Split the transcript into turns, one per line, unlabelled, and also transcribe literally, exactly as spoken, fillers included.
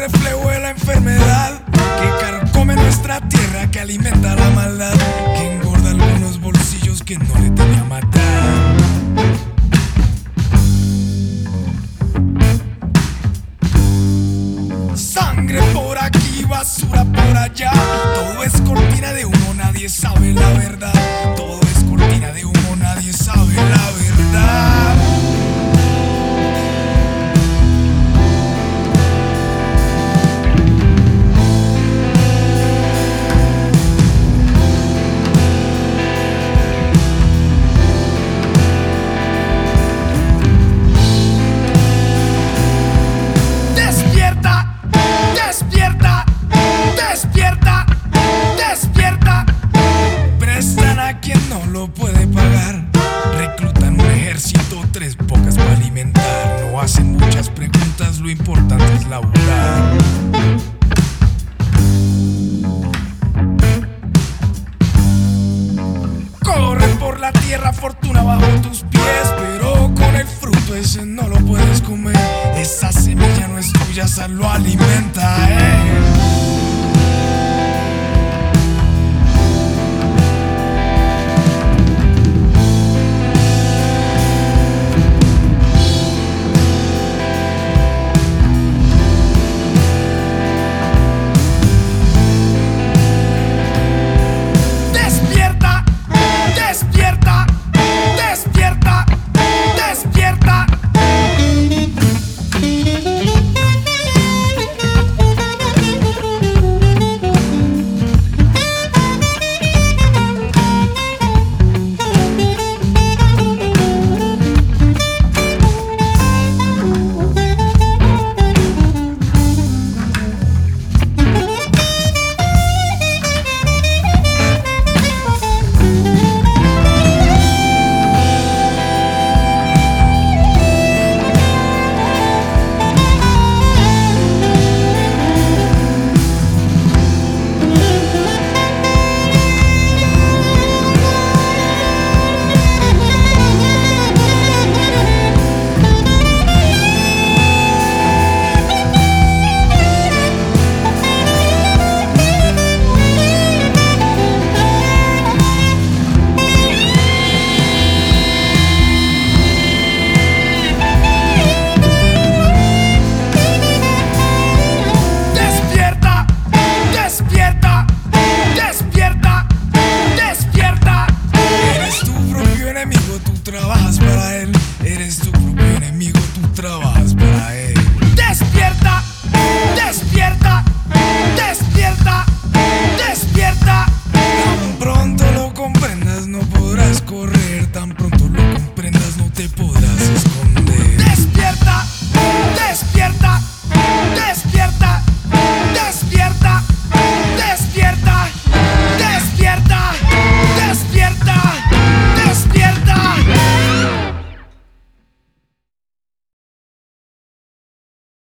reflejo de la enfermedad que carcome nuestra tierra, que alimenta la maldad, que engorda algunos bolsillos que no le tenía matar. Sangre por aquí, basura por allá. Todo es cortina de humo, nadie sabe la verdad. Todo es cortina de humo, nadie sabe la verdad. Despierta, despierta, despierta. Prestan a quien no lo puede pagar. Reclutan un ejército, tres bocas para alimentar. No hacen muchas preguntas, lo importante es laburar. Corren por la tierra, fortuna bajo tus pies, pero con el fruto ese no lo puedes comer. Esa semilla no es tuya, esa lo alimenta, eh.